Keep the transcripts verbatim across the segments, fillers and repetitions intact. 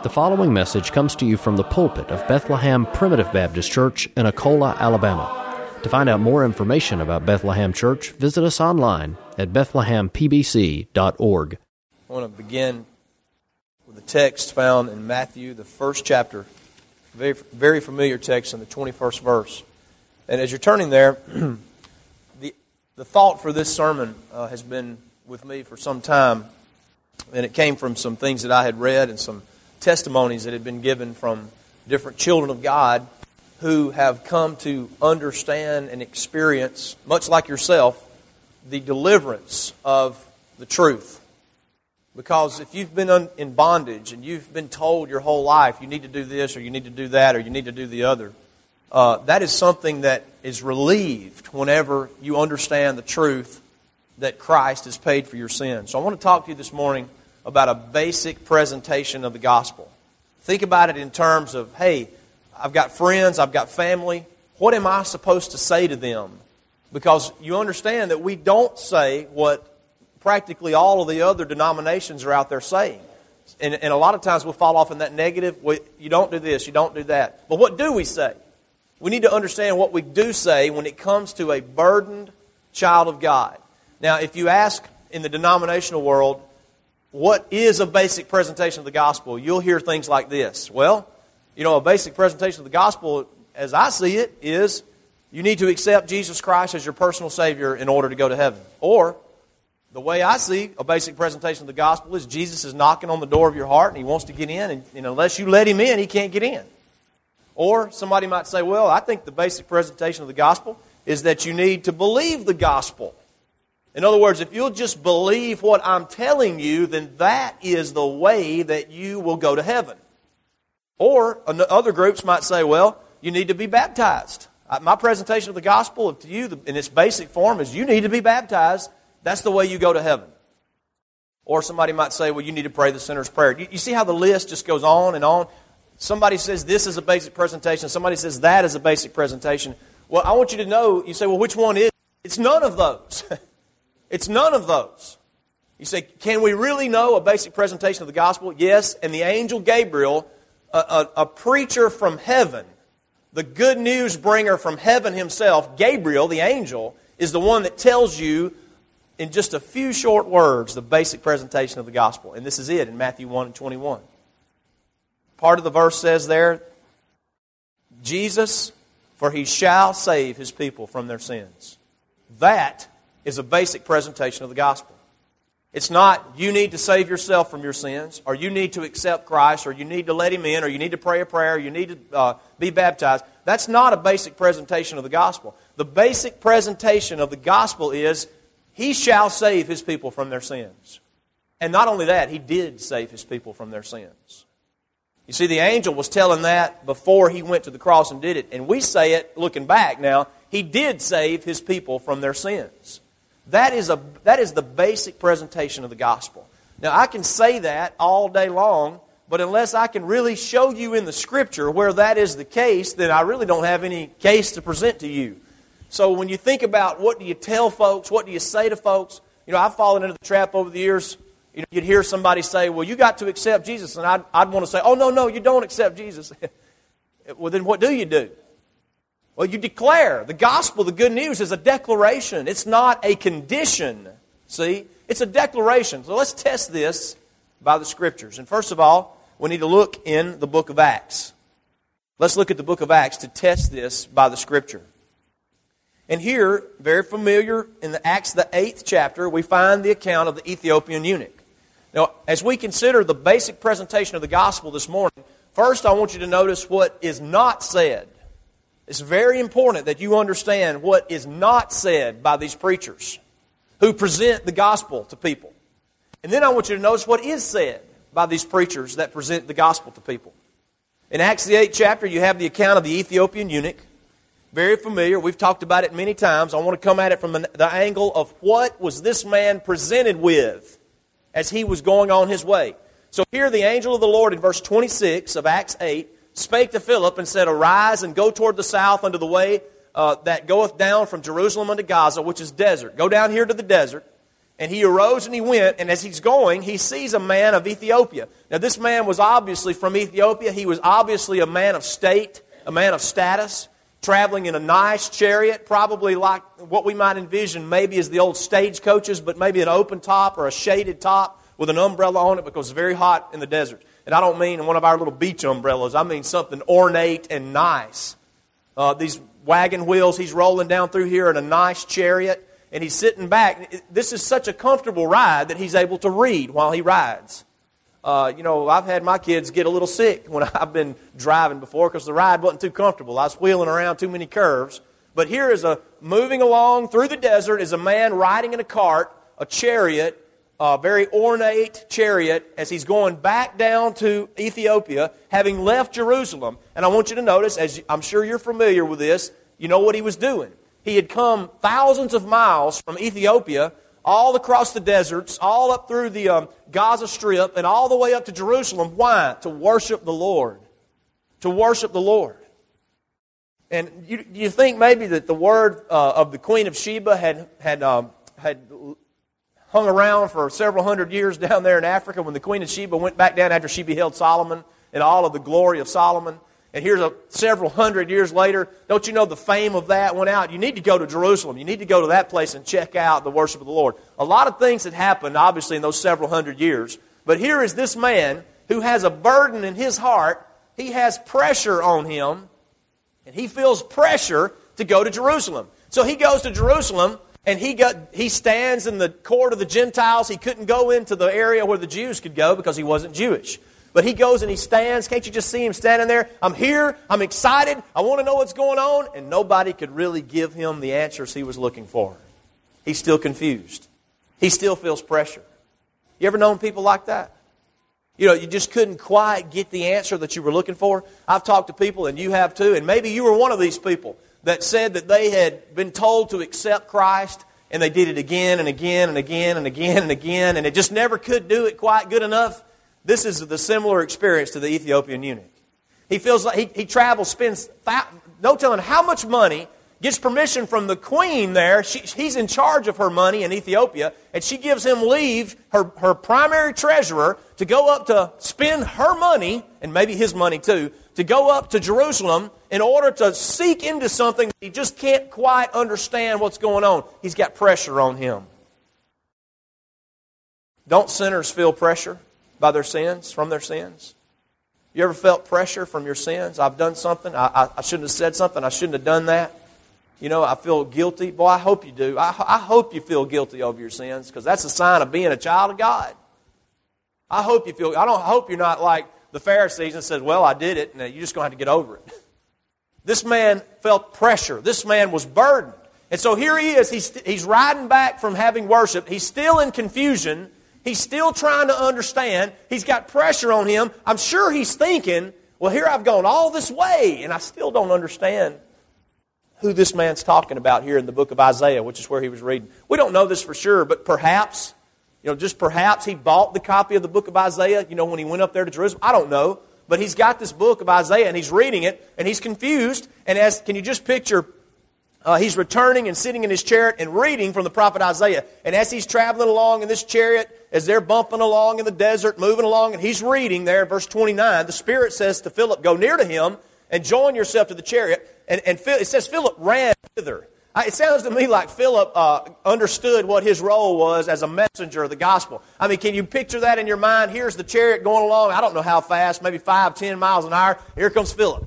The following message comes to you from the pulpit of Bethlehem Primitive Baptist Church in Akola, Alabama. To find out more information about Bethlehem Church, visit us online at bethlehem p b c dot org. I want to begin with a text found in Matthew, the first chapter, very, very familiar text in the twenty-first verse. And as you're turning there, the the thought for this sermon uh, has been with me for some time, and it came from some things that I had read and some testimonies that had been given from different children of God who have come to understand and experience, much like yourself, the deliverance of the truth. Because if you've been un- in bondage and you've been told your whole life you need to do this or you need to do that or you need to do the other, uh, that is something that is relieved whenever you understand the truth that Christ has paid for your sins. So I want to talk to you this morning about a basic presentation of the gospel. Think about it in terms of, hey, I've got friends, I've got family. What am I supposed to say to them? Because you understand that we don't say what practically all of the other denominations are out there saying. And, and a lot of times we'll fall off in that negative. We, you don't do this, you don't do that. But what do we say? We need to understand what we do say when it comes to a burdened child of God. Now, if you ask in the denominational world, what is a basic presentation of the gospel? You'll hear things like this. Well, you know, a basic presentation of the gospel, as I see it, is you need to accept Jesus Christ as your personal Savior in order to go to heaven. Or, the way I see a basic presentation of the gospel is Jesus is knocking on the door of your heart and He wants to get in, and, and unless you let Him in, He can't get in. Or somebody might say, well, I think the basic presentation of the gospel is that you need to believe the gospel. In other words, if you'll just believe what I'm telling you, then that is the way that you will go to heaven. Or other groups might say, well, you need to be baptized. My presentation of the gospel to you in its basic form is you need to be baptized. That's the way you go to heaven. Or somebody might say, well, you need to pray the sinner's prayer. You, you see how the list just goes on and on? Somebody says this is a basic presentation. Somebody says that is a basic presentation. Well, I want you to know, you say, well, which one is it? It's none of those. It's none of those. You say, can we really know a basic presentation of the gospel? Yes, and the angel Gabriel, a, a, a preacher from heaven, the good news bringer from heaven himself, Gabriel, the angel, is the one that tells you in just a few short words the basic presentation of the gospel. And this is it in Matthew one and twenty-one. Part of the verse says there, Jesus, for He shall save His people from their sins. That is a basic presentation of the gospel. It's not you need to save yourself from your sins, or you need to accept Christ, or you need to let Him in, or you need to pray a prayer, or you need to uh, be baptized. That's not a basic presentation of the gospel. The basic presentation of the gospel is He shall save His people from their sins. And not only that, He did save His people from their sins. You see, the angel was telling that before He went to the cross and did it. And we say it looking back now, He did save His people from their sins. That is a that is the basic presentation of the gospel. Now, I can say that all day long, but unless I can really show you in the Scripture where that is the case, then I really don't have any case to present to you. So when you think about what do you tell folks, what do you say to folks, you know, I've fallen into the trap over the years. You know, you'd hear somebody say, well, you got to accept Jesus, and I'd, I'd want to say, oh, no, no, you don't accept Jesus. Well, then what do you do? Well, you declare. The gospel, the good news, is a declaration. It's not a condition. See? It's a declaration. So let's test this by the Scriptures. And first of all, we need to look in the book of Acts. Let's look at the book of Acts to test this by the Scripture. And here, very familiar, in the Acts, the eighth chapter, we find the account of the Ethiopian eunuch. Now, as we consider the basic presentation of the gospel this morning, first I want you to notice what is not said. It's very important that you understand what is not said by these preachers who present the gospel to people. And then I want you to notice what is said by these preachers that present the gospel to people. In Acts the eighth chapter, you have the account of the Ethiopian eunuch. Very familiar. We've talked about it many times. I want to come at it from the angle of what was this man presented with as he was going on his way. So here the angel of the Lord in verse twenty-six of Acts eight spake to Philip and said, arise and go toward the south unto the way uh, that goeth down from Jerusalem unto Gaza, which is desert. Go down here to the desert, And he arose and he went, and as he's going, he sees a man of Ethiopia. Now, this man was obviously from Ethiopia. He was obviously a man of state, a man of status, traveling in a nice chariot, probably like what we might envision maybe as the old stagecoaches, but maybe an open top or a shaded top with an umbrella on it because it's very hot in the desert. And I don't mean one of our little beach umbrellas. I mean something ornate and nice. Uh, these wagon wheels, he's rolling down through here in a nice chariot. And he's sitting back. This is such a comfortable ride that he's able to read while he rides. Uh, you know, I've had my kids get a little sick when I've been driving before because the ride wasn't too comfortable. I was wheeling around too many curves. But here is a moving along through the desert is a man riding in a cart, a chariot, a very ornate chariot as he's going back down to Ethiopia, having left Jerusalem. And I want you to notice, as I'm sure you're familiar with this, you know what he was doing. He had come thousands of miles from Ethiopia, all across the deserts, all up through the um, Gaza Strip, and all the way up to Jerusalem. Why? To worship the Lord. To worship the Lord. And you, you think maybe that the word uh, of the Queen of Sheba had had um, had hung around for several hundred years down there in Africa when the Queen of Sheba went back down after she beheld Solomon and all of the glory of Solomon? And here's a several hundred years later, don't you know the fame of that went out? You need to go to Jerusalem. You need to go to that place and check out the worship of the Lord. A lot of things had happened, obviously, in those several hundred years. But here is this man who has a burden in his heart. He has pressure on him, and he feels pressure to go to Jerusalem. So he goes to Jerusalem, and he got he stands in the court of the Gentiles. He couldn't go into the area where the Jews could go because he wasn't Jewish. But he goes and he stands. Can't you just see him standing there? I'm here. I'm excited. I want to know what's going on. And nobody could really give him the answers he was looking for. He's still confused. He still feels pressure. You ever known people like that? You know, you just couldn't quite get the answer that you were looking for. I've talked to people, and you have too, and maybe you were one of these people that said that they had been told to accept Christ, and they did it again and again and again and again and again, and it just never could do it quite good enough. This is the similar experience to the Ethiopian eunuch. He feels like he, he travels, spends no telling how much money, gets permission from the queen there. She, he's in charge of her money in Ethiopia, and she gives him leave, her, her primary treasurer, to go up to spend her money, and maybe his money too, to go up to Jerusalem in order to seek into something that he just can't quite understand what's going on. He's got pressure on him. Don't sinners feel pressure by their sins, from their sins? You ever felt pressure from your sins? I've done something. I, I, I shouldn't have said something. I shouldn't have done that. You know, I feel guilty. Boy, I hope you do. I, I hope you feel guilty over your sins because that's a sign of being a child of God. I hope you feel, I don't hope you're not like the Pharisees and says, well, I did it, and you're just going to have to get over it. This man felt pressure. This man was burdened. And so here he is. He's, he's riding back from having worshiped. He's still in confusion. He's still trying to understand. He's got pressure on him. I'm sure he's thinking, well, here I've gone all this way, and I still don't understand who this man's talking about here in the book of Isaiah, which is where he was reading. We don't know this for sure, but perhaps, you know, just perhaps he bought the copy of the book of Isaiah, you know, when he went up there to Jerusalem. I don't know. But he's got this book of Isaiah, and he's reading it, and he's confused. And as can you just picture, uh, he's returning and sitting in his chariot and reading from the prophet Isaiah. And as he's traveling along in this chariot, as they're bumping along in the desert, moving along, and he's reading there, verse twenty-nine, the Spirit says to Philip, go near to him and join yourself to the chariot. And, and it says Philip ran thither. It sounds to me like Philip uh, understood what his role was as a messenger of the gospel. I mean, can you picture that in your mind? Here's the chariot going along, I don't know how fast, maybe five, ten miles an hour. Here comes Philip.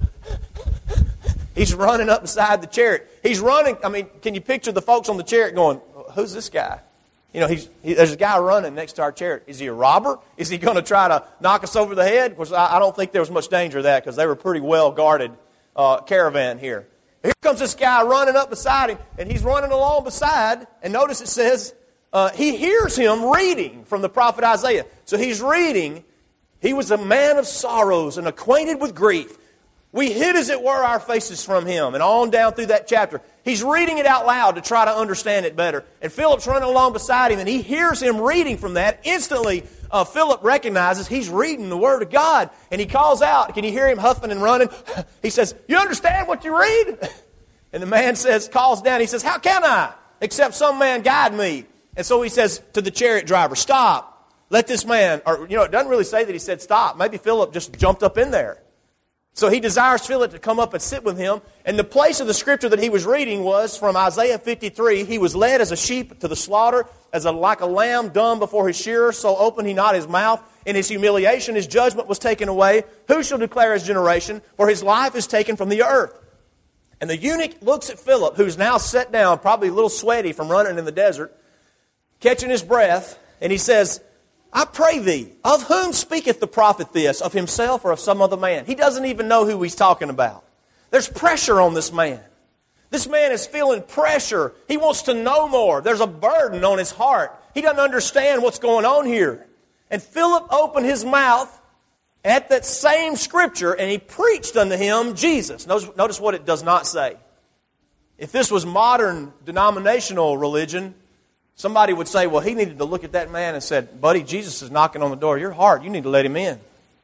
He's running up beside the chariot. He's running, I mean, can you picture the folks on the chariot going, who's this guy? You know, he's, he, there's a guy running next to our chariot. Is he a robber? Is he going to try to knock us over the head? Of course, I, I don't think there was much danger of that because they were pretty well guarded uh, caravan here. Here comes this guy running up beside him, and he's running along beside, and notice it says, uh, he hears him reading from the prophet Isaiah. So he's reading, he was a man of sorrows and acquainted with grief. We hid, as it were, our faces from him, and on down through that chapter. He's reading it out loud to try to understand it better. And Philip's running along beside him, and he hears him reading from that. Instantly, uh, Philip recognizes he's reading the Word of God. And he calls out. Can you hear him huffing and running? He says, you understand what you read? And the man says, calls down. He says, how can I, except some man guide me? And so he says to the chariot driver, stop, let this man, or, you know, it doesn't really say that he said stop. Maybe Philip just jumped up in there. So he desires Philip to come up and sit with him. And the place of the scripture that he was reading was from Isaiah fifty-three. He was led as a sheep to the slaughter, as a, like a lamb dumb before his shearer, so opened he not his mouth. In his humiliation, his judgment was taken away. Who shall declare his generation? For his life is taken from the earth. And the eunuch looks at Philip, who's now set down, probably a little sweaty from running in the desert, catching his breath, and he says, I pray thee, of whom speaketh the prophet this, of himself or of some other man? He doesn't even know who he's talking about. There's pressure on this man. This man is feeling pressure. He wants to know more. There's a burden on his heart. He doesn't understand what's going on here. And Philip opened his mouth at that same scripture, and he preached unto him Jesus. Notice, notice what it does not say. If this was modern denominational religion, somebody would say, well, he needed to look at that man and said, buddy, Jesus is knocking on the door of your heart. You need to let him in.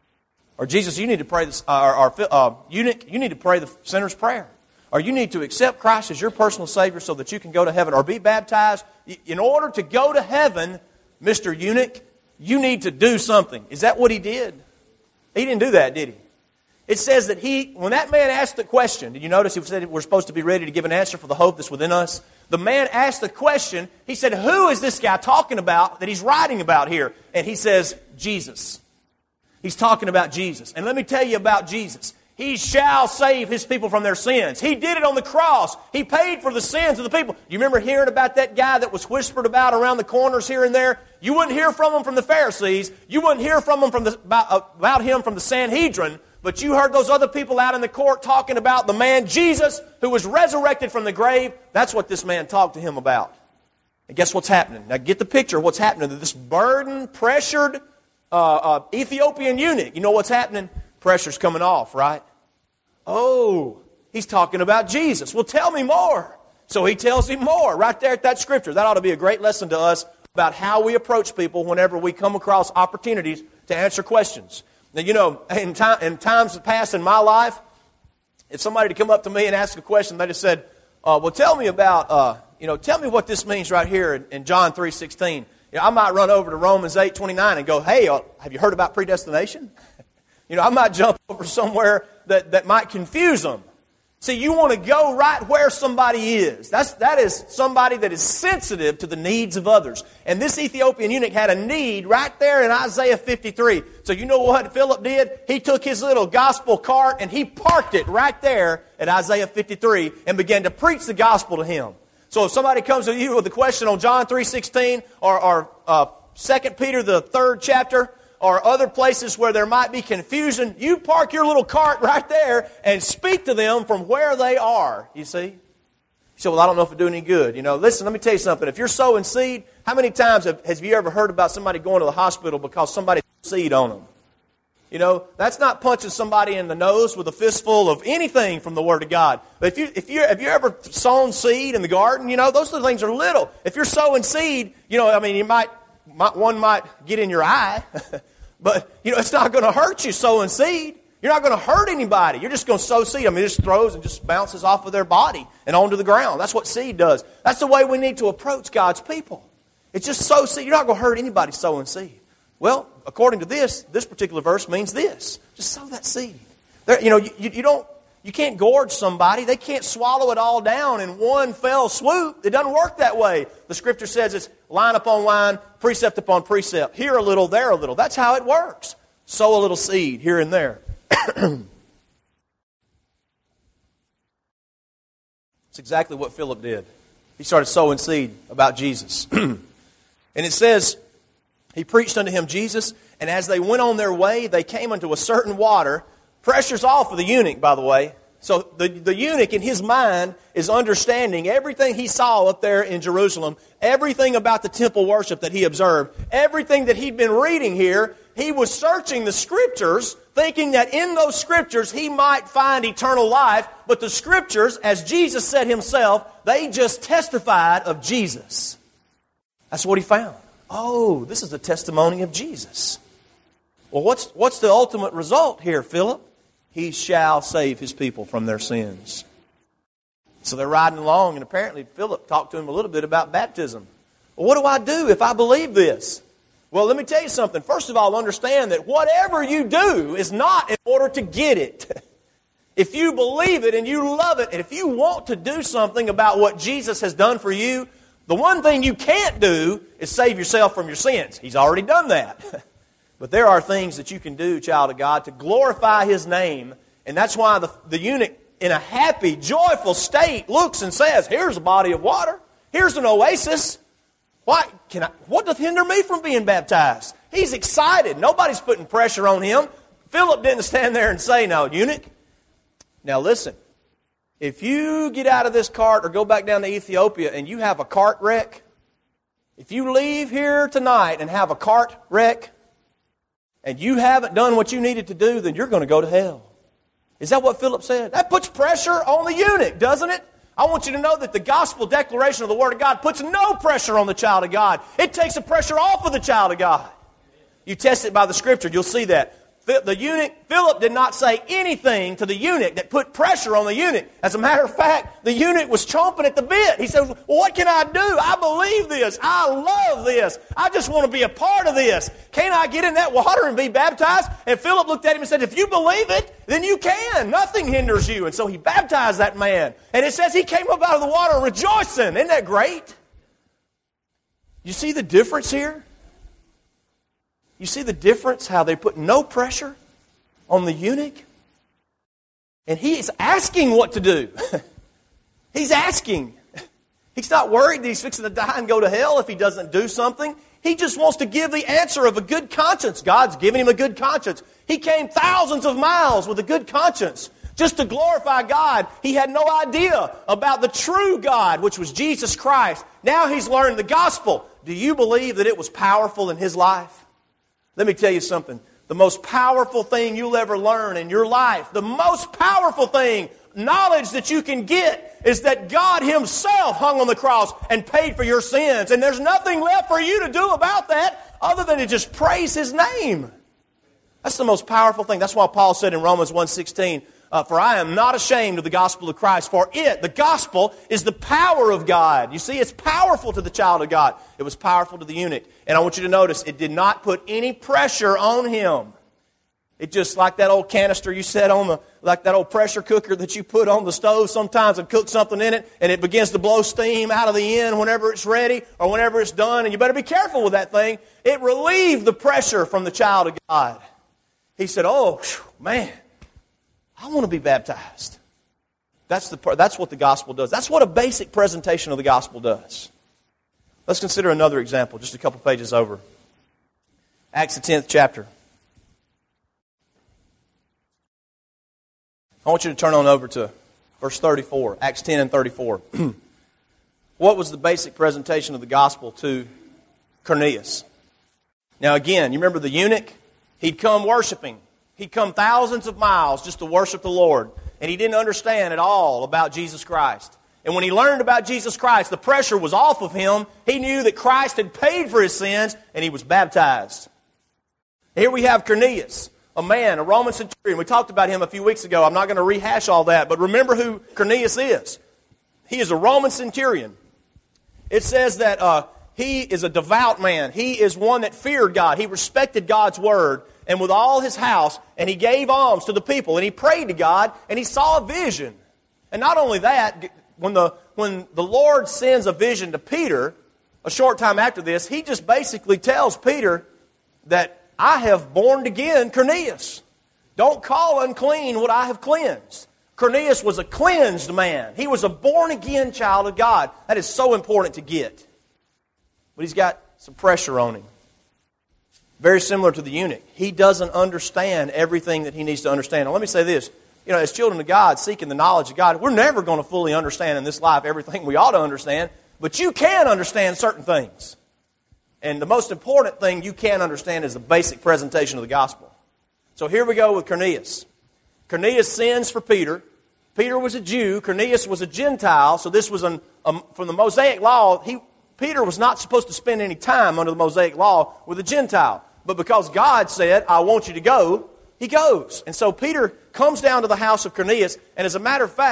Or Jesus, you need to pray this, uh, or uh, eunuch, you need to pray the sinner's prayer. Or you need to accept Christ as your personal Savior so that you can go to heaven. Or be baptized. In order to go to heaven, Mister Eunuch, you need to do something. Is that what he did? He didn't do that, did he? It says that he, when that man asked the question, did you notice he said we're supposed to be ready to give an answer for the hope that's within us? The man asked the question, he said, who is this guy talking about that he's writing about here? And he says, Jesus. He's talking about Jesus. And let me tell you about Jesus. He shall save His people from their sins. He did it on the cross. He paid for the sins of the people. You remember hearing about that guy that was whispered about around the corners here and there? You wouldn't hear from him from the Pharisees. You wouldn't hear from him from the, about, about him from the Sanhedrin. But you heard those other people out in the court talking about the man Jesus who was resurrected from the grave. That's what this man talked to him about. And guess what's happening? Now get the picture of what's happening to this burdened, pressured uh, uh, Ethiopian eunuch. You know what's happening? Pressure's coming off, right? Oh, he's talking about Jesus. Well, tell me more. So he tells him more right there at that scripture. That ought to be a great lesson to us about how we approach people whenever we come across opportunities to answer questions. Now, you know, in, time, in times past in my life, if somebody to come up to me and ask a question, they just said, uh, well, tell me about, uh, you know, tell me what this means right here in, in John three sixteen. You know, I might run over to Romans eight twenty-nine and go, hey, uh, have you heard about predestination? You know, I might jump over somewhere that, that might confuse them. See, you want to go right where somebody is. That's, that is somebody that is sensitive to the needs of others. And this Ethiopian eunuch had a need right there in Isaiah fifty-three. So you know what Philip did? He took his little gospel cart and he parked it right there at Isaiah fifty-three and began to preach the gospel to him. So if somebody comes to you with a question on John three sixteen or, or uh, Second Peter, the third chapter, or other places where there might be confusion, you park your little cart right there and speak to them from where they are, you see. You say, well, I don't know if it do any good. You know, listen, let me tell you something. If you're sowing seed, how many times have, have you ever heard about somebody going to the hospital because somebody threw seed on them? You know, that's not punching somebody in the nose with a fistful of anything from the Word of God. But if you if you have you ever sown seed in the garden, you know, those little things are little. If you're sowing seed, you know, I mean, you might, might one might get in your eye. But, you know, it's not going to hurt you sowing seed. You're not going to hurt anybody. You're just going to sow seed. I mean, it just throws and just bounces off of their body and onto the ground. That's what seed does. That's the way we need to approach God's people. It's just sow seed. You're not going to hurt anybody sowing seed. Well, according to this, this particular verse means this. Just sow that seed. There, you know, you, you don't, you can't gorge somebody. They can't swallow it all down in one fell swoop. It doesn't work that way. The Scripture says it's line upon line, precept upon precept. Here a little, there a little. That's how it works. Sow a little seed here and there. It's exactly what Philip did. He started sowing seed about Jesus. And it says, he preached unto him Jesus, and as they went on their way, they came unto a certain water. Pressure's off for the eunuch, by the way. So the, the eunuch in his mind is understanding everything he saw up there in Jerusalem, everything about the temple worship that he observed, everything that he'd been reading here. He was searching the Scriptures, thinking that in those Scriptures he might find eternal life. But the Scriptures, as Jesus said himself, they just testified of Jesus. That's what he found. Oh, this is the testimony of Jesus. Well, what's, what's the ultimate result here, Philip? He shall save His people from their sins. So they're riding along, and apparently Philip talked to him a little bit about baptism. Well, what do I do if I believe this? Well, let me tell you something. First of all, understand that whatever you do is not in order to get it. If you believe it and you love it, and if you want to do something about what Jesus has done for you, the one thing you can't do is save yourself from your sins. He's already done that. But there are things that you can do, child of God, to glorify His name. And that's why the, the eunuch, in a happy, joyful state, looks and says, here's a body of water. Here's an oasis. Why can I, what doth hinder me from being baptized? He's excited. Nobody's putting pressure on him. Philip didn't stand there and say, no, eunuch. Now listen, if you get out of this cart or go back down to Ethiopia and you have a cart wreck, if you leave here tonight and have a cart wreck and you haven't done what you needed to do, then you're going to go to hell. Is that what Philip said? That puts pressure on the eunuch, doesn't it? I want you to know that the gospel declaration of the Word of God puts no pressure on the child of God. It takes the pressure off of the child of God. You test it by the Scripture, you'll see that. The eunuch, Philip did not say anything to the eunuch that put pressure on the eunuch. As a matter of fact, the eunuch was chomping at the bit. He said, well, what can I do? I believe this. I love this. I just want to be a part of this. Can't I get in that water and be baptized? And Philip looked at him and said, if you believe it, then you can. Nothing hinders you. And so he baptized that man. And it says he came up out of the water rejoicing. Isn't that great? You see the difference here? You see the difference, how they put no pressure on the eunuch? And he is asking what to do. He's asking. He's not worried that he's fixing to die and go to hell if he doesn't do something. He just wants to give the answer of a good conscience. God's given him a good conscience. He came thousands of miles with a good conscience just to glorify God. He had no idea about the true God, which was Jesus Christ. Now he's learned the gospel. Do you believe that it was powerful in his life? Let me tell you something. The most powerful thing you'll ever learn in your life, the most powerful thing, knowledge that you can get, is that God Himself hung on the cross and paid for your sins. And there's nothing left for you to do about that other than to just praise His name. That's the most powerful thing. That's why Paul said in Romans one sixteen, uh, for I am not ashamed of the gospel of Christ, for it, the gospel, is the power of God. You see, it's powerful to the child of God. It was powerful to the eunuch. And I want you to notice, it did not put any pressure on him. It just, like that old canister you set on the, like that old pressure cooker that you put on the stove sometimes and cook something in it, and it begins to blow steam out of the end whenever it's ready or whenever it's done, and you better be careful with that thing. It relieved the pressure from the child of God. He said, oh, whew, man, I want to be baptized. That's, the, that's what the gospel does. That's what a basic presentation of the gospel does. Let's consider another example, just a couple pages over. Acts the tenth chapter. I want you to turn on over to verse thirty-four, Acts ten and thirty-four. What was the basic presentation of the gospel to Cornelius? Now again, you remember the eunuch? He'd come worshiping. He'd come thousands of miles just to worship the Lord. And he didn't understand at all about Jesus Christ. And when he learned about Jesus Christ, the pressure was off of him. He knew that Christ had paid for his sins, and he was baptized. Here we have Cornelius, a man, a Roman centurion. We talked about him a few weeks ago. I'm not going to rehash all that, but remember who Cornelius is. He is a Roman centurion. It says that uh, he is a devout man. He is one that feared God. He respected God's word, and with all his house, and he gave alms to the people, and he prayed to God, and he saw a vision. And not only that, when the, when the Lord sends a vision to Peter, a short time after this, he just basically tells Peter that I have born again Cornelius. Don't call unclean what I have cleansed. Cornelius was a cleansed man. He was a born-again child of God. That is so important to get. But he's got some pressure on him. Very similar to the eunuch. He doesn't understand everything that he needs to understand. Now let me say this. You know, as children of God, seeking the knowledge of God, we're never going to fully understand in this life everything we ought to understand. But you can understand certain things. And the most important thing you can understand is the basic presentation of the gospel. So here we go with Cornelius. Cornelius sins for Peter. Peter was a Jew. Cornelius was a Gentile. So this was an, um, from the Mosaic law. He, Peter was not supposed to spend any time under the Mosaic law with a Gentile. But because God said, I want you to go, he goes. And so Peter comes down to the house of Cornelius. And as a matter of fact,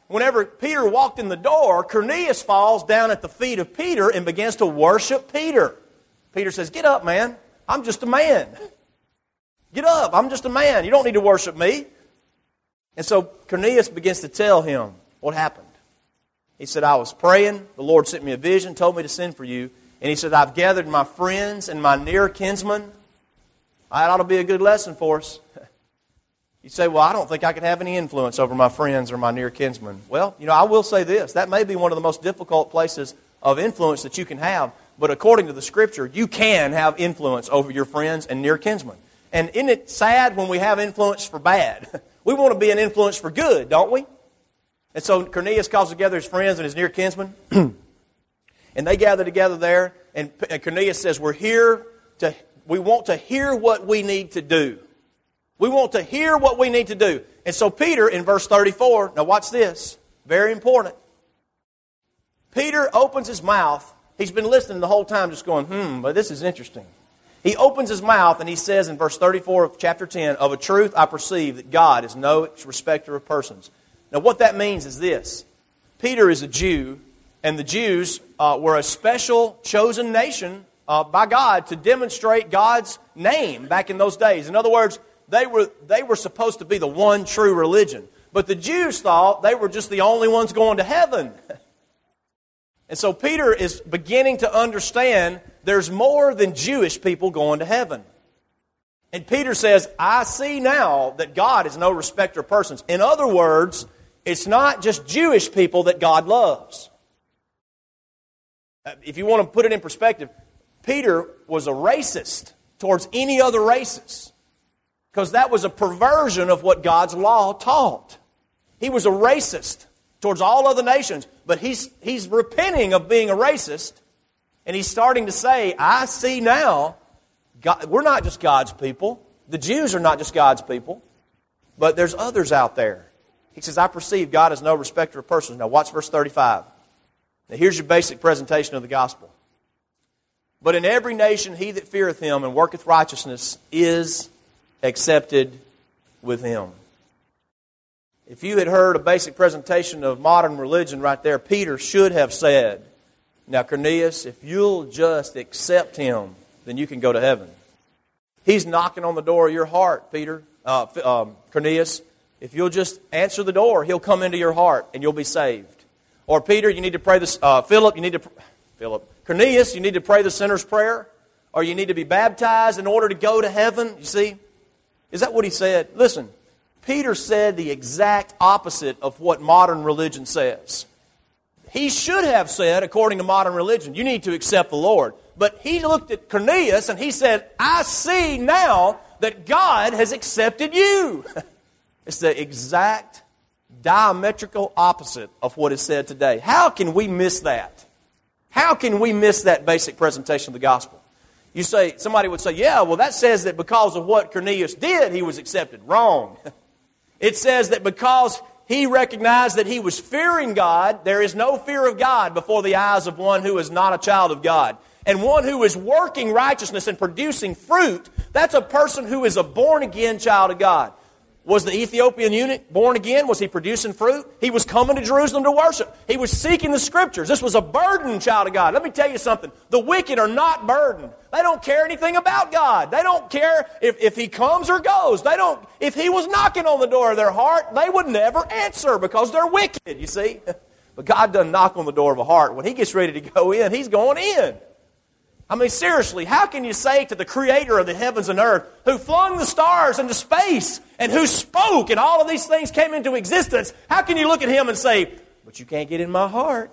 whenever Peter walked in the door, Cornelius falls down at the feet of Peter and begins to worship Peter. Peter says, "Get up, man. I'm just a man. Get up. I'm just a man. You don't need to worship me." And so Cornelius begins to tell him what happened. He said, "I was praying. The Lord sent me a vision, told me to send for you. And he said, I've gathered my friends and my near kinsmen." That ought to be a good lesson for us. You say, "Well, I don't think I could have any influence over my friends or my near kinsmen." Well, you know, I will say this. That may be one of the most difficult places of influence that you can have. But according to the Scripture, you can have influence over your friends and near kinsmen. And isn't it sad when we have influence for bad? We want to be an influence for good, don't we? And so Cornelius calls together his friends and his near kinsmen. And they gather together there. And Cornelius says, we're here to, we want to hear what we need to do. We want to hear what we need to do. And so Peter, in verse thirty-four, now watch this, very important. Peter opens his mouth. He's been listening the whole time just going, hmm, but this is interesting. He opens his mouth and he says in verse thirty-four of chapter ten, "Of a truth I perceive that God is no respecter of persons." Now what that means is this. Peter is a Jew, and the Jews uh, were a special chosen nation uh, by God to demonstrate God's name back in those days. In other words, They were, they were supposed to be the one true religion. But the Jews thought they were just the only ones going to heaven. And so Peter is beginning to understand there's more than Jewish people going to heaven. And Peter says, I see now that God is no respecter of persons. In other words, it's not just Jewish people that God loves. If you want to put it in perspective, Peter was a racist towards any other races. Because that was a perversion of what God's law taught. He was a racist towards all other nations. But he's, he's repenting of being a racist. And he's starting to say, I see now, God, we're not just God's people. The Jews are not just God's people. But there's others out there. He says, I perceive God is no respecter of persons. Now watch verse thirty-five. Now here's your basic presentation of the gospel. But in every nation he that feareth him and worketh righteousness is accepted with him. If you had heard a basic presentation of modern religion right there, Peter should have said, now Cornelius, if you'll just accept him, then you can go to heaven. He's knocking on the door of your heart, Peter, uh, um, Cornelius. If you'll just answer the door, he'll come into your heart and you'll be saved. Or Peter, you need to pray this, uh, Philip, you need to, Philip, Cornelius, you need to pray the sinner's prayer. Or you need to be baptized in order to go to heaven. You see? Is that what he said? Listen, Peter said the exact opposite of what modern religion says. He should have said, according to modern religion, you need to accept the Lord. But he looked at Cornelius and he said, I see now that God has accepted you. It's the exact diametrical opposite of what is said today. How can we miss that? How can we miss that basic presentation of the gospel? You say, somebody would say, yeah, well that says that because of what Cornelius did, he was accepted. Wrong. It says that because he recognized that he was fearing God, there is no fear of God before the eyes of one who is not a child of God. And one who is working righteousness and producing fruit, that's a person who is a born-again child of God. Was the Ethiopian eunuch born again? Was he producing fruit? He was coming to Jerusalem to worship. He was seeking the Scriptures. This was a burdened child of God. Let me tell you something. The wicked are not burdened. They don't care anything about God. They don't care if, if He comes or goes. They don't. If He was knocking on the door of their heart, they would never answer because they're wicked, you see. But God doesn't knock on the door of a heart. When He gets ready to go in, He's going in. I mean, seriously, how can you say to the Creator of the heavens and earth, who flung the stars into space, and who spoke, and all of these things came into existence, how can you look at Him and say, but you can't get in my heart?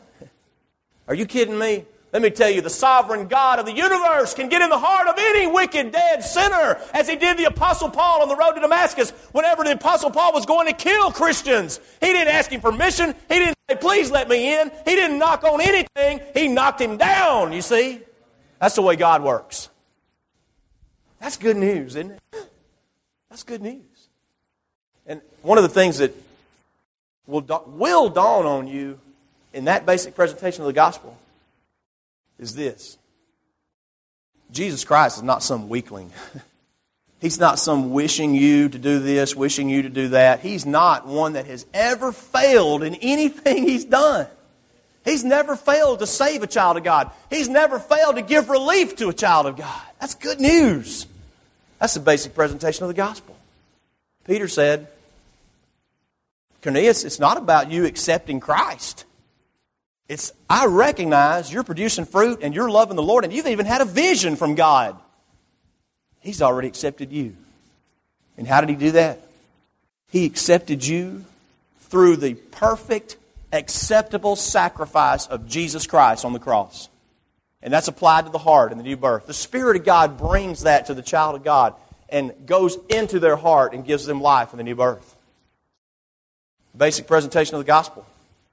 Are you kidding me? Let me tell you, the sovereign God of the universe can get in the heart of any wicked, dead sinner, as He did the Apostle Paul on the road to Damascus. Whenever the Apostle Paul was going to kill Christians, he didn't ask him permission. He didn't say, please let me in. He didn't knock on anything. He knocked him down, you see. That's the way God works. That's good news, isn't it? That's good news. And one of the things that will, da- will dawn on you in that basic presentation of the gospel is this. Jesus Christ is not some weakling. He's not some wishing you to do this, wishing you to do that. He's not one that has ever failed in anything He's done. He's never failed to save a child of God. He's never failed to give relief to a child of God. That's good news. That's the basic presentation of the gospel. Peter said, Cornelius, it's not about you accepting Christ. It's, I recognize you're producing fruit and you're loving the Lord and you've even had a vision from God. He's already accepted you. And how did He do that? He accepted you through the perfect, acceptable sacrifice of Jesus Christ on the cross. And that's applied to the heart in the new birth. The Spirit of God brings that to the child of God and goes into their heart and gives them life in the new birth. Basic presentation of the gospel.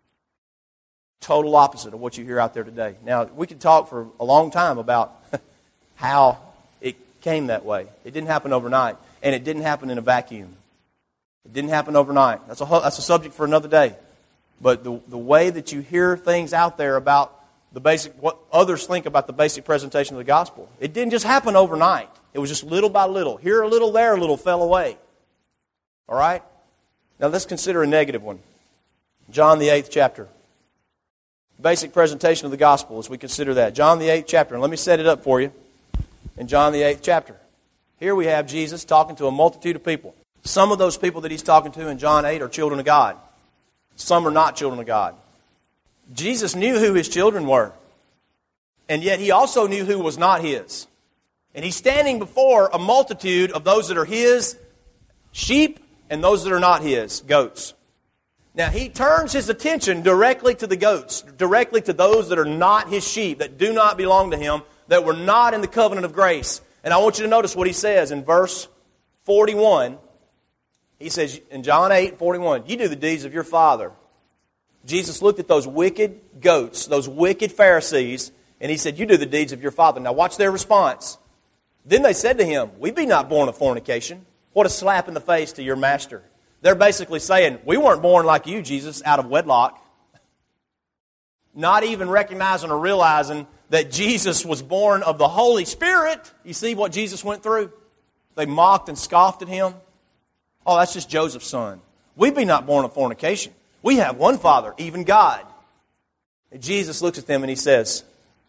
Total opposite of what you hear out there today. Now, we could talk for a long time about how it came that way. It didn't happen overnight, and it didn't happen in a vacuum. It didn't happen overnight. That's a, that's a subject for another day. But the, the way that you hear things out there about the basic, what others think about the basic presentation of the gospel, it didn't just happen overnight. It was just little by little. Here a little, there a little fell away. All right? Now let's consider a negative one. John the eighth chapter. Basic presentation of the gospel as we consider that. John the eighth chapter. And let me set it up for you. In John the eighth chapter. Here we have Jesus talking to a multitude of people. Some of those people that He's talking to in John eight are children of God. Some are not children of God. Jesus knew who His children were. And yet He also knew who was not His. And He's standing before a multitude of those that are His sheep and those that are not His, goats. Now He turns His attention directly to the goats, directly to those that are not His sheep, that do not belong to Him, that were not in the covenant of grace. And I want you to notice what He says in verse forty-one. He says in John eight forty-one, you do the deeds of your father. Jesus looked at those wicked goats, those wicked Pharisees, and He said, you do the deeds of your father. Now watch their response. Then they said to Him, we be not born of fornication. What a slap in the face to your master. They're basically saying, we weren't born like you, Jesus, out of wedlock. Not even recognizing or realizing that Jesus was born of the Holy Spirit. You see what Jesus went through? They mocked and scoffed at Him. Oh, that's just Joseph's son. We be not born of fornication. We have one Father, even God. And Jesus looks at them and He says,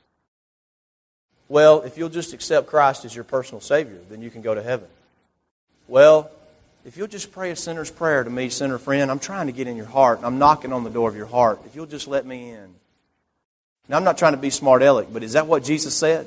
well, if you'll just accept Christ as your personal Savior, then you can go to heaven. Well, if you'll just pray a sinner's prayer to me, sinner friend, I'm trying to get in your heart, and I'm knocking on the door of your heart. If you'll just let me in. Now, I'm not trying to be smart-aleck, but is that what Jesus said?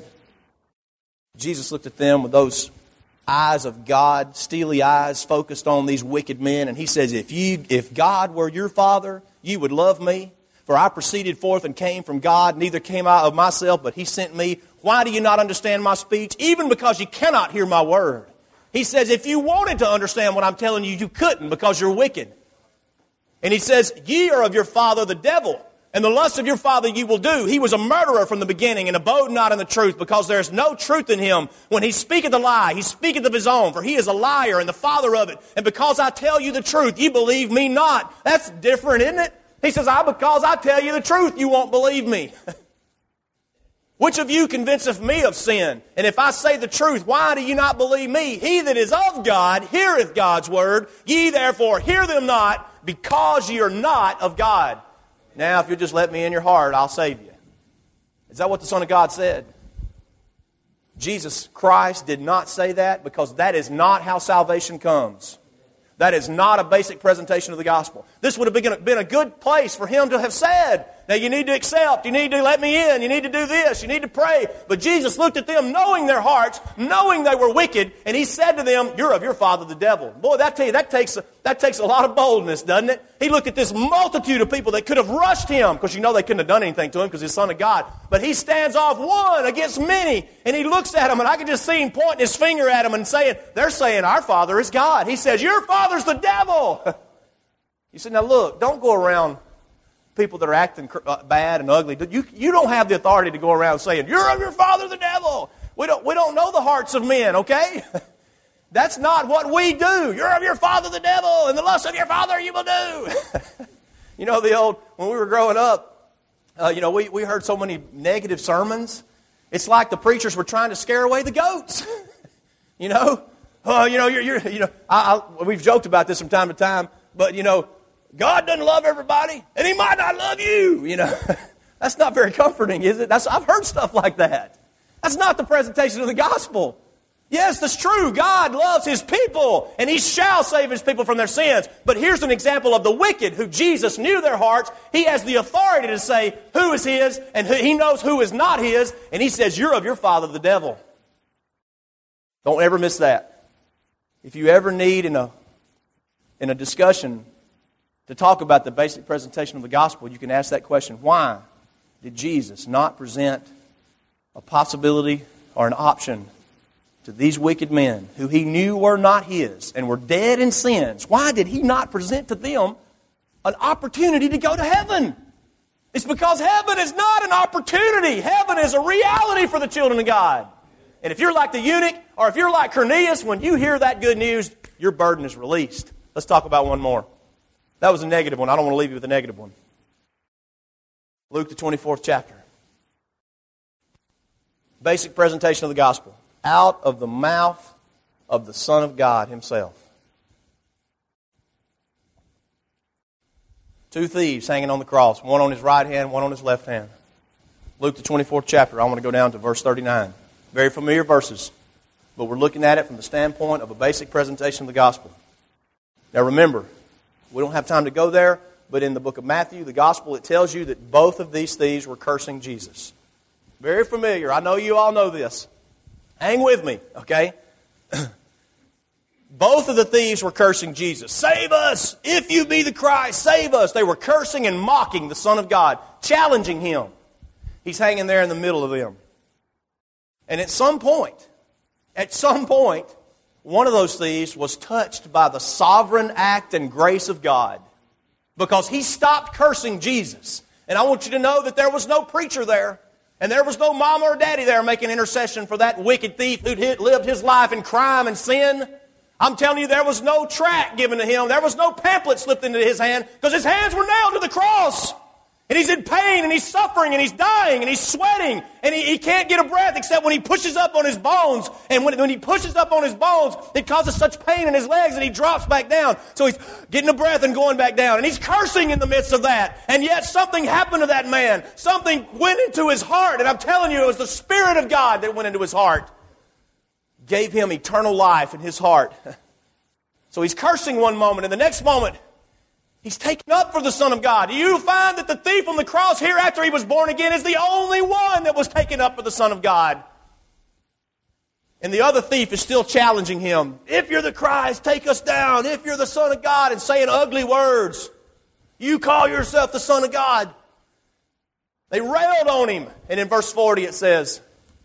Jesus looked at them with those eyes of God, steely eyes focused on these wicked men, and He says, if you, if God were your Father, you would love me. For I proceeded forth and came from God, neither came I of myself, but He sent me. Why do you not understand my speech? Even because you cannot hear my word. He says, if you wanted to understand what I'm telling you, you couldn't because you're wicked. And He says, ye are of your father the devil, and the lust of your father you will do. He was a murderer from the beginning, and abode not in the truth, because there is no truth in him. When he speaketh a lie, he speaketh of his own, for he is a liar and the father of it. And because I tell you the truth, you believe me not. That's different, isn't it? He says, I, because I tell you the truth, you won't believe me. Which of you convinceth me of sin? And if I say the truth, why do you not believe me? He that is of God heareth God's word. Ye therefore hear them not, because ye are not of God. Now, if you'll just let me in your heart, I'll save you. Is that what the Son of God said? Jesus Christ did not say that, because that is not how salvation comes. That is not a basic presentation of the gospel. This would have been a good place for Him to have said, now you need to accept, you need to let me in, you need to do this, you need to pray. But Jesus looked at them knowing their hearts, knowing they were wicked, and He said to them, you're of your father the devil. Boy, that tell you, that takes, a, that takes a lot of boldness, doesn't it? He looked at this multitude of people that could have rushed Him, because you know they couldn't have done anything to Him because He's Son of God. But He stands off one against many, and He looks at them, and I can just see Him pointing His finger at them and saying, they're saying, our Father is God. He says, your father's the devil. You said, now look, don't go around people that are acting bad and ugly. You, you don't have the authority to go around saying, you're of your father the devil. We don't, we don't know the hearts of men, okay? That's not what we do. You're of your father the devil, and the lust of your father you will do. You know, the old, when we were growing up, uh, you know, we, we heard so many negative sermons. It's like the preachers were trying to scare away the goats. You know? Oh, you know, you're, you're you know, I, I, we've joked about this from time to time, but, you know, God doesn't love everybody, and He might not love you, you know. That's not very comforting, is it? That's, I've heard stuff like that. That's not the presentation of the gospel. Yes, that's true. God loves His people, and He shall save His people from their sins. But here's an example of the wicked who Jesus knew their hearts. He has the authority to say who is His, and who, He knows who is not His, and He says, you're of your father, the devil. Don't ever miss that. If you ever need in a, in a discussion to talk about the basic presentation of the gospel, you can ask that question. Why did Jesus not present a possibility or an option to these wicked men who He knew were not His and were dead in sins? Why did He not present to them an opportunity to go to heaven? It's because heaven is not an opportunity. Heaven is a reality for the children of God. And if you're like the eunuch, or if you're like Cornelius, when you hear that good news, your burden is released. Let's talk about one more. That was a negative one. I don't want to leave you with a negative one. Luke, the twenty-fourth chapter. Basic presentation of the gospel. Out of the mouth of the Son of God Himself. Two thieves hanging on the cross. One on His right hand, one on His left hand. Luke, the twenty-fourth chapter. I want to go down to verse thirty-nine. Very familiar verses, but we're looking at it from the standpoint of a basic presentation of the gospel. Now remember, we don't have time to go there, but in the book of Matthew, the gospel, it tells you that both of these thieves were cursing Jesus. Very familiar. I know you all know this. Hang with me, okay? Both of the thieves were cursing Jesus. Save us! If you be the Christ, save us! They were cursing and mocking the Son of God, challenging Him. He's hanging there in the middle of them. And at some point, at some point, one of those thieves was touched by the sovereign act and grace of God because he stopped cursing Jesus. And I want you to know that there was no preacher there, and there was no mama or daddy there making intercession for that wicked thief who'd lived his life in crime and sin. I'm telling you, there was no tract given to him. There was no pamphlet slipped into his hand because his hands were nailed to the cross. And he's in pain, and he's suffering, and he's dying, and he's sweating, and he, he can't get a breath except when he pushes up on his bones. And when, when he pushes up on his bones, it causes such pain in his legs that he drops back down. So he's getting a breath and going back down. And he's cursing in the midst of that. And yet something happened to that man. Something went into his heart. And I'm telling you, it was the Spirit of God that went into his heart. Gave him eternal life in his heart. So he's cursing one moment, and the next moment, he's taken up for the Son of God. You find that the thief on the cross here after he was born again is the only one that was taken up for the Son of God. And the other thief is still challenging him. If you're the Christ, take us down. If you're the Son of God, and saying ugly words. You call yourself the Son of God. They railed on him. And in verse forty it says,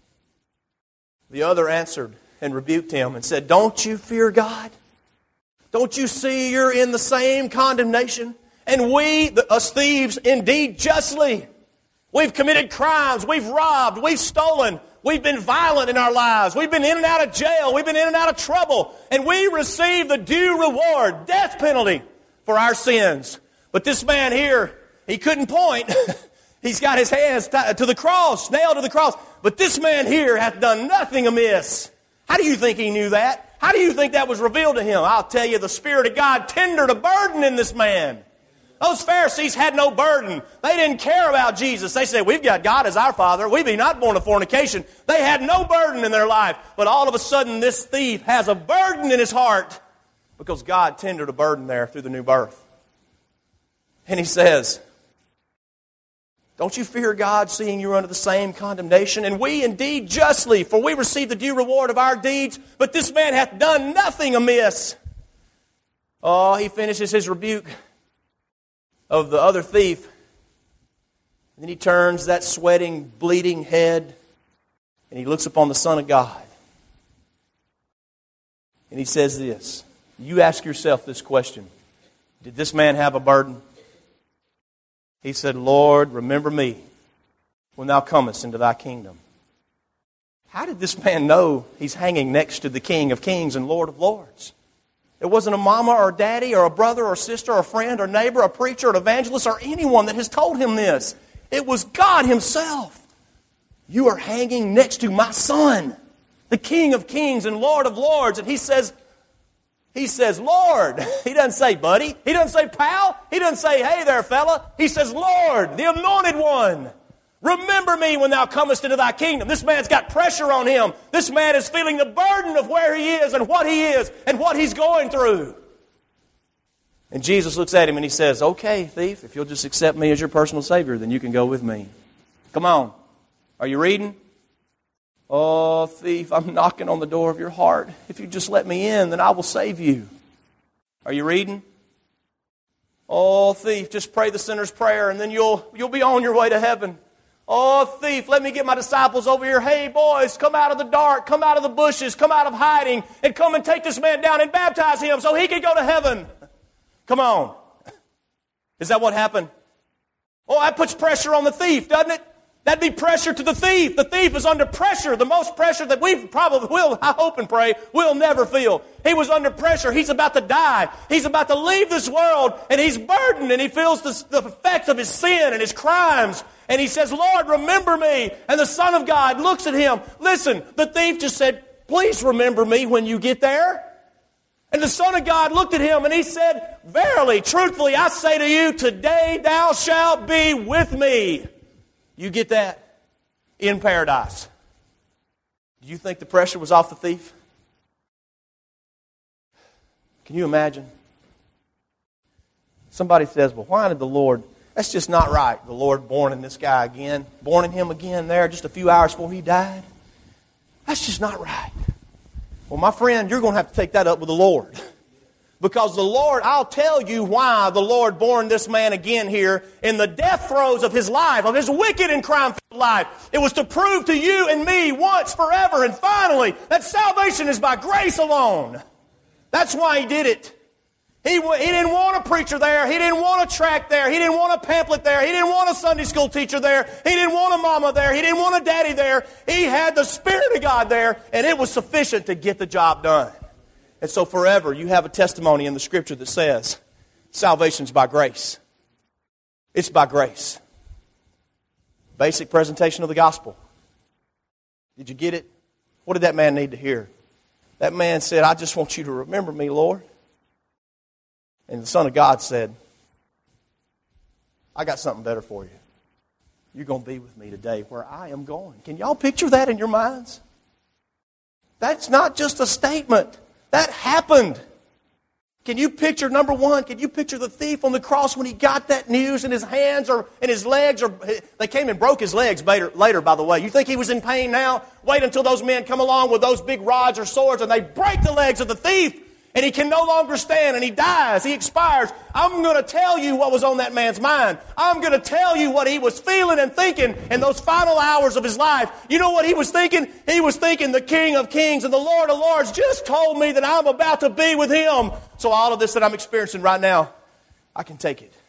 the other answered and rebuked him and said, don't you fear God? Don't you see you're in the same condemnation? And we, the, us thieves, indeed justly. We've committed crimes. We've robbed. We've stolen. We've been violent in our lives. We've been in and out of jail. We've been in and out of trouble. And we receive the due reward, death penalty, for our sins. But this man here, he couldn't point. He's got his hands tied to the cross, nailed to the cross. But this man here hath done nothing amiss. How do you think he knew that? How do you think that was revealed to him? I'll tell you, the Spirit of God tendered a burden in this man. Those Pharisees had no burden. They didn't care about Jesus. They said, we've got God as our Father. We be not born of fornication. They had no burden in their life. But all of a sudden, this thief has a burden in his heart because God tendered a burden there through the new birth. And he says, don't you fear God, seeing you are under the same condemnation? And we indeed justly, for we receive the due reward of our deeds, but this man hath done nothing amiss. Oh, he finishes his rebuke of the other thief. And then he turns that sweating, bleeding head, and he looks upon the Son of God. And he says this. You ask yourself this question. Did this man have a burden? He said, Lord, remember me when thou comest into thy kingdom. How did this man know he's hanging next to the King of Kings and Lord of Lords? It wasn't a mama or daddy or a brother or sister or a friend or neighbor or preacher or evangelist or anyone that has told him this. It was God Himself. You are hanging next to my Son. the King of Kings and Lord of Lords. And he says, he says, Lord. He doesn't say, buddy. He doesn't say, pal. He doesn't say, hey there, fella. He says, Lord, the anointed one. Remember me when thou comest into thy kingdom. This man's got pressure on him. This man is feeling the burden of where he is and what he is and what he's going through. And Jesus looks at him and he says, okay, thief, if you'll just accept me as your personal Savior, then you can go with me. Come on. Are you reading? Oh, thief, I'm knocking on the door of your heart. If you just let me in, then I will save you. Are you reading? Oh, thief, just pray the sinner's prayer and then you'll, you'll be on your way to heaven. Oh, thief, let me get my disciples over here. Hey, boys, come out of the dark, come out of the bushes, come out of hiding, and come and take this man down and baptize him so he can go to heaven. Come on. Is that what happened? Oh, that puts pressure on the thief, doesn't it? That'd be pressure to the thief. The thief is under pressure, the most pressure that we probably will, I hope and pray, will never feel. He was under pressure. He's about to die. He's about to leave this world, and he's burdened, and he feels the, the effects of his sin and his crimes. And he says, Lord, remember me. And the Son of God looks at him. Listen, the thief just said, please remember me when you get there. And the Son of God looked at him and he said, verily, truthfully, I say to you, today thou shalt be with me. You get that? In paradise. Do you think the pressure was off the thief? Can you imagine? Somebody says, well, why did the Lord... That's just not right. The Lord born in this guy again, born in him again there just a few hours before he died. That's just not right. Well, my friend, you're going to have to take that up with the Lord. Because the Lord, I'll tell you why the Lord born this man again here in the death throes of his life, of his wicked and crime-filled life. It was to prove to you and me once, forever, and finally that salvation is by grace alone. That's why he did it. He, he didn't want a preacher there. He didn't want a tract there. He didn't want a pamphlet there. He didn't want a Sunday school teacher there. He didn't want a mama there. He didn't want a daddy there. He had the Spirit of God there, and it was sufficient to get the job done. And so forever, you have a testimony in the Scripture that says, salvation's by grace. It's by grace. Basic presentation of the gospel. Did you get it? What did that man need to hear? That man said, I just want you to remember me, Lord. And the Son of God said, I got something better for you. You're going to be with me today where I am going. Can y'all picture that in your minds? That's not just a statement. That happened. Can you picture, number one, can you picture the thief on the cross when he got that news in his hands or in his legs? Or they came and broke his legs later, later, by the way. You think he was in pain now? Wait until those men come along with those big rods or swords and they break the legs of the thief. And he can no longer stand, and he dies, he expires. I'm going to tell you what was on that man's mind. I'm going to tell you what he was feeling and thinking in those final hours of his life. You know what he was thinking? He was thinking, the King of Kings and the Lord of Lords just told me that I'm about to be with Him. So all of this that I'm experiencing right now, I can take it.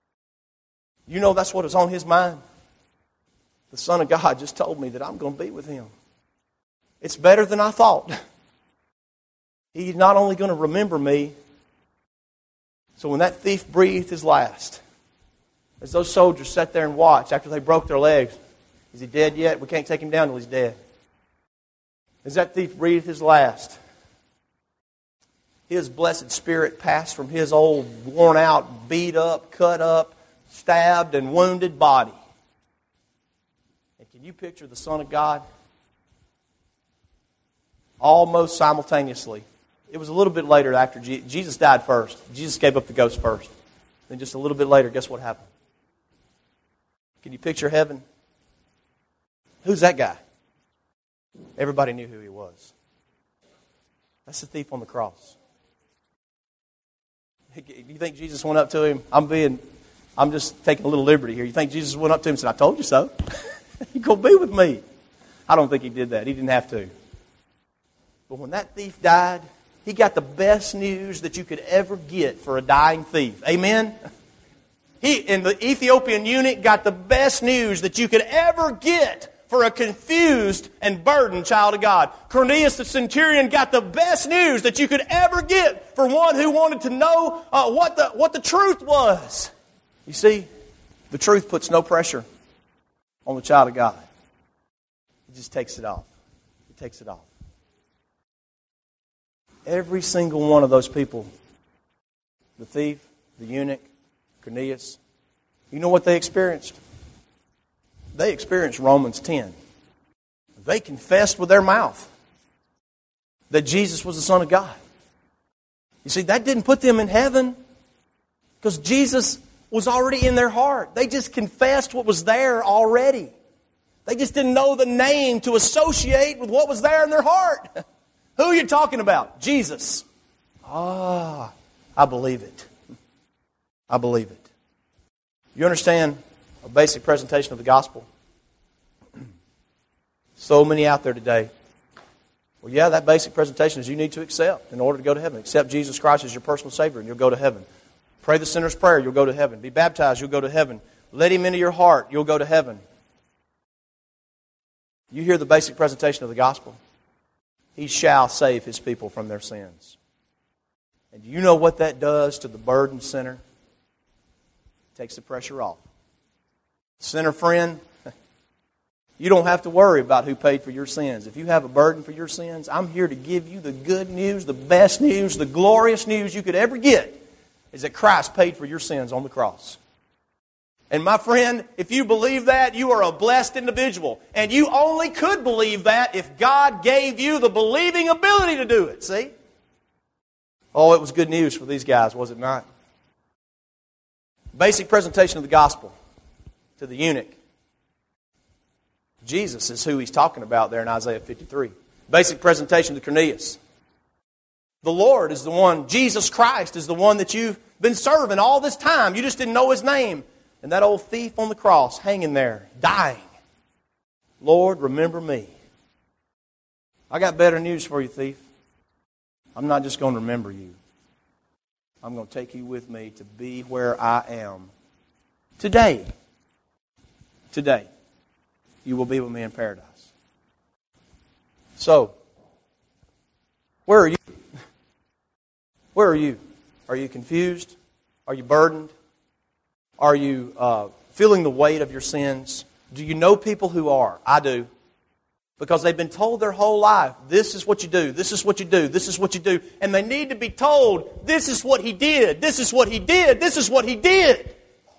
You know that's what was on his mind? The Son of God just told me that I'm going to be with Him. It's better than I thought. He's not only going to remember me, so when that thief breathed his last, as those soldiers sat there and watched after they broke their legs, is he dead yet? We can't take him down till he's dead. As that thief breathed his last, his blessed spirit passed from his old, worn out, beat up, cut up, stabbed and wounded body. And can you picture the Son of God? Almost simultaneously. It was a little bit later after Je- Jesus died first. Jesus gave up the ghost first. Then just a little bit later, guess what happened? Can you picture heaven? Who's that guy? Everybody knew who he was. That's the thief on the cross. You think Jesus went up to him? I'm being, I'm just taking a little liberty here. You think Jesus went up to him and said, I told you so. You're going to be with me. I don't think he did that. He didn't have to. But when that thief died, he got the best news that you could ever get for a dying thief. Amen? He, and the Ethiopian eunuch got the best news that you could ever get for a confused and burdened child of God. Cornelius the centurion got the best news that you could ever get for one who wanted to know uh, what the what the truth was. You see, the truth puts no pressure on the child of God. He just takes it off. He takes it off. Every single one of those people, the thief, the eunuch, Cornelius, you know what they experienced? They experienced Romans ten. They confessed with their mouth that Jesus was the Son of God. You see, that didn't put them in heaven because Jesus was already in their heart. They just confessed what was there already. They just didn't know the name to associate with what was there in their heart. Who are you talking about? Jesus. Ah, I believe it. I believe it. You understand a basic presentation of the gospel? So many out there today. Well, yeah, that basic presentation is you need to accept in order to go to heaven. Accept Jesus Christ as your personal Savior and you'll go to heaven. Pray the sinner's prayer, you'll go to heaven. Be baptized, you'll go to heaven. Let Him into your heart, you'll go to heaven. You hear the basic presentation of the gospel? He shall save His people from their sins. And do you know what that does to the burdened sinner? It takes the pressure off. Sinner friend, you don't have to worry about who paid for your sins. If you have a burden for your sins, I'm here to give you the good news, the best news, the glorious news you could ever get, is that Christ paid for your sins on the cross. And my friend, if you believe that, you are a blessed individual. And you only could believe that if God gave you the believing ability to do it. See? Oh, it was good news for these guys, was it not? Basic presentation of the gospel to the eunuch. Jesus is who he's talking about there in Isaiah fifty-three. Basic presentation to Cornelius. The Lord is the one, Jesus Christ is the one that you've been serving all this time. You just didn't know His name. And that old thief on the cross hanging there, dying. Lord, remember me. I got better news for you, thief. I'm not just going to remember you. I'm going to take you with me to be where I am. Today. Today. You will be with me in paradise. So, where are you? Where are you? Are you confused? Are you burdened? Are you uh, feeling the weight of your sins? Do you know people who are? I do. Because they've been told their whole life, this is what you do, this is what you do, this is what you do. And they need to be told, this is what He did, this is what He did, this is what He did.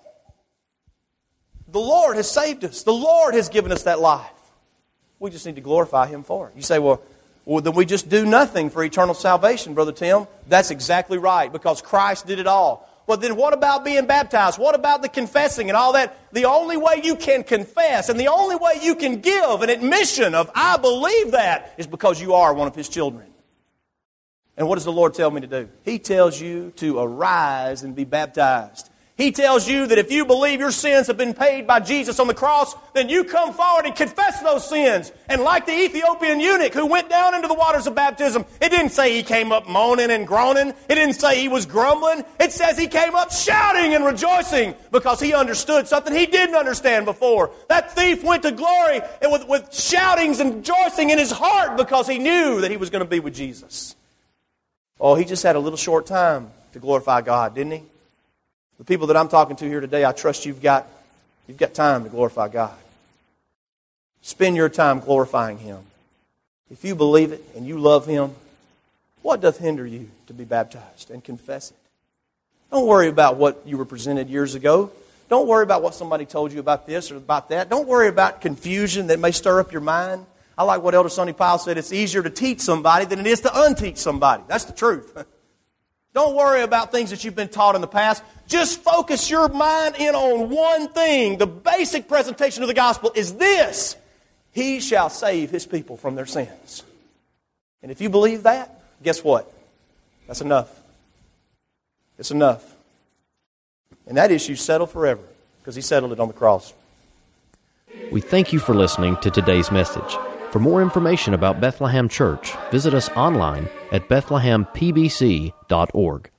The Lord has saved us. The Lord has given us that life. We just need to glorify Him for it. You say, well, well, then we just do nothing for eternal salvation, Brother Tim. That's exactly right, because Christ did it all. Well, then what about being baptized? What about the confessing and all that? The only way you can confess and the only way you can give an admission of, I believe that, is because you are one of His children. And what does the Lord tell me to do? He tells you to arise and be baptized. He tells you that if you believe your sins have been paid by Jesus on the cross, then you come forward and confess those sins. And like the Ethiopian eunuch who went down into the waters of baptism, it didn't say he came up moaning and groaning. It didn't say he was grumbling. It says he came up shouting and rejoicing because he understood something he didn't understand before. That thief went to glory with, with shoutings and rejoicing in his heart because he knew that he was going to be with Jesus. Oh, he just had a little short time to glorify God, didn't he? The people that I'm talking to here today, I trust you've got, you've got time to glorify God. Spend your time glorifying Him. If you believe it and you love Him, what doth hinder you to be baptized and confess it? Don't worry about what you were presented years ago. Don't worry about what somebody told you about this or about that. Don't worry about confusion that may stir up your mind. I like what Elder Sonny Powell said, it's easier to teach somebody than it is to unteach somebody. That's the truth. Don't worry about things that you've been taught in the past. Just focus your mind in on one thing. The basic presentation of the gospel is this. He shall save His people from their sins. And if you believe that, guess what? That's enough. It's enough. And that issue's settled forever because He settled it on the cross. We thank you for listening to today's message. For more information about Bethlehem Church, visit us online at bethlehem p b c dot org.